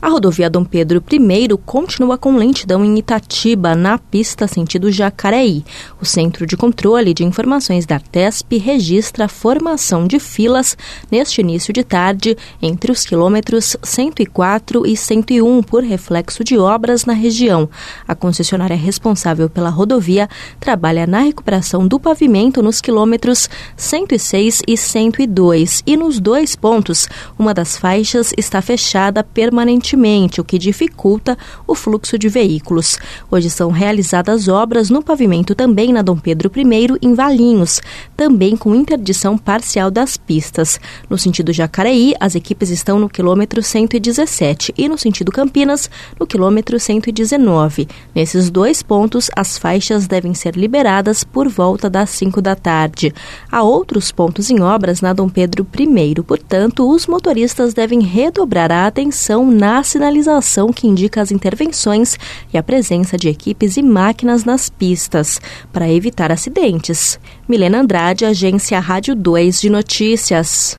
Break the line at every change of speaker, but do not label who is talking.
A rodovia Dom Pedro I continua com lentidão em Itatiba, na pista sentido Jacareí. O Centro de Controle de Informações da Artesp registra a formação de filas neste início de tarde entre os quilômetros 104 e 101 por reflexo de obras na região. A concessionária responsável pela rodovia trabalha na recuperação do pavimento nos quilômetros 106 e 102 e nos dois pontos, uma das faixas está fechada permanentemente, o que dificulta o fluxo de veículos. Hoje são realizadas obras no pavimento também na Dom Pedro I, em Valinhos, também com interdição parcial das pistas. No sentido Jacareí, as equipes estão no quilômetro 117 e no sentido Campinas, no quilômetro 119. Nesses dois pontos, as faixas devem ser liberadas por volta das 5 da tarde. Há outros pontos em obras na Dom Pedro I, portanto, os motoristas devem redobrar a atenção na sinalização que indica as intervenções e a presença de equipes e máquinas nas pistas, para evitar acidentes. Milena Andrade, Agência Rádio 2 de Notícias.